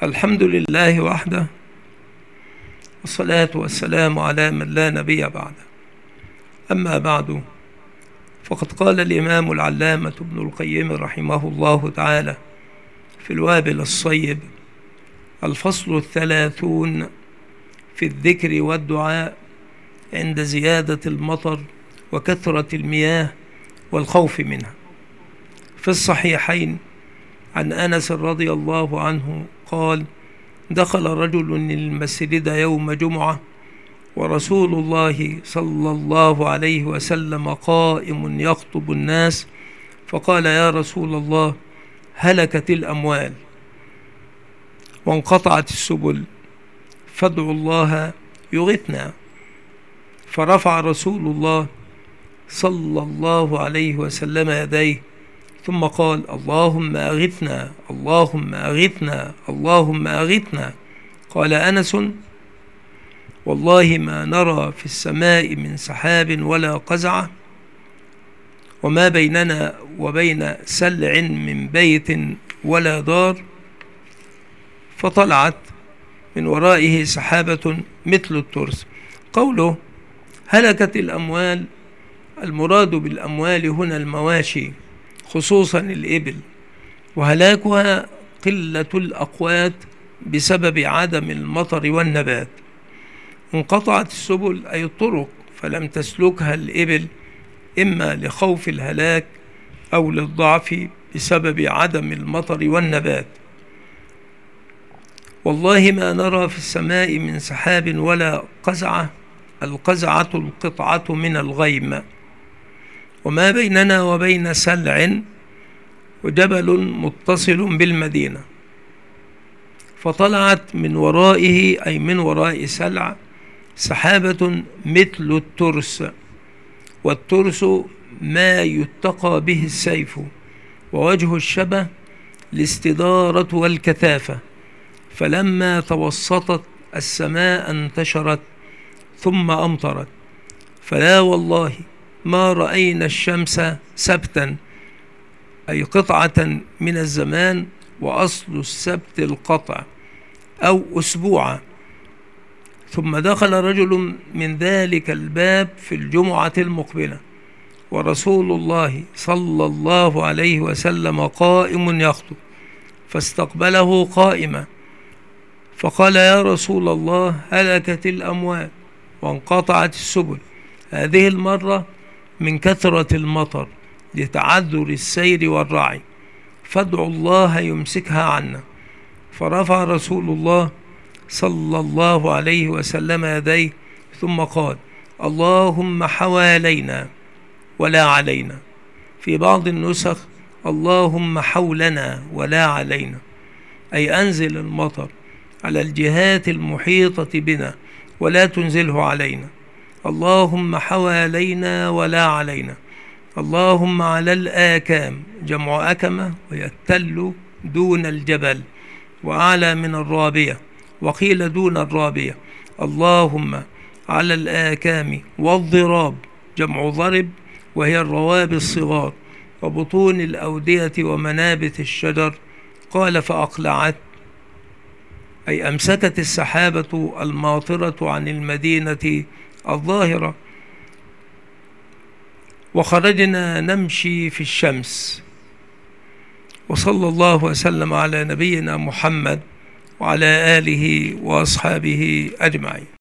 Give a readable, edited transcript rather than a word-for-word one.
الحمد لله وحده، والصلاة والسلام على من لا نبي بعده. أما بعد، فقد قال الإمام العلامة ابن القيم رحمه الله تعالى في الوابل الصيب: الفصل 30 في الذكر والدعاء عند زيادة المطر وكثرة المياه والخوف منها. في الصحيحين عن أنس رضي الله عنه قال: دخل رجل المسجد يوم جمعة ورسول الله صلى الله عليه وسلم قائم يخطب الناس، فقال: يا رسول الله، هلكت الأموال وانقطعت السبل، فادعوا الله يغثنا. فرفع رسول الله صلى الله عليه وسلم يديه ثم قال: اللهم أغثنا، اللهم أغثنا، اللهم أغثنا. قال أنس: والله ما نرى في السماء من سحاب ولا قزعة، وما بيننا وبين سلع من بيت ولا دار. فطلعت من ورائه سحابة مثل الترس. قوله هلكت الأموال، المراد بالأموال هنا المواشي، خصوصا الإبل، وهلاكها قلة الأقوات بسبب عدم المطر والنبات. انقطعت السبل أي الطرق، فلم تسلكها الإبل، إما لخوف الهلاك أو للضعف بسبب عدم المطر والنبات. والله ما نرى في السماء من سحاب ولا قزعة، القزعة القطعة من الغيم، وما بيننا وبين سلع وجبل متصل بالمدينة. فطلعت من ورائه أي من وراء سلع سحابة مثل الترس، والترس ما يتقى به السيف، ووجه الشبه الاستدارة والكثافة. فلما توسطت السماء انتشرت ثم أمطرت، فلا والله ما رأينا الشمس سبتا، أي قطعة من الزمان، وأصل السبت القطع، أو أسبوعا. ثم دخل رجل من ذلك الباب في الجمعة المقبلة، ورسول الله صلى الله عليه وسلم قائم يخطب، فاستقبله قائما، فقال: يا رسول الله، هلكت الأموال وانقطعت السبل، هذه المرة من كثرة المطر لتعذر السير والرعي، فادعوا الله يمسكها عنا. فرفع رسول الله صلى الله عليه وسلم يديه ثم قال: اللهم حوالينا ولا علينا. في بعض النسخ: اللهم حولنا ولا علينا، أي أنزل المطر على الجهات المحيطة بنا ولا تنزله علينا. اللهم حوالينا ولا علينا. اللهم على الآكام، جمع أكمة، وهي التل دون الجبل وأعلى من الرابية، وقيل دون الرابية. اللهم على الآكام والضراب، جمع ضرب، وهي الرواب الصغار، وبطون الأودية ومنابت الشجر. قال: فأقلعت، أي أمسكت السحابة الماطرة عن المدينة الظاهرة، وخرجنا نمشي في الشمس. وصلى الله وسلم على نبينا محمد وعلى آله وأصحابه أجمعين.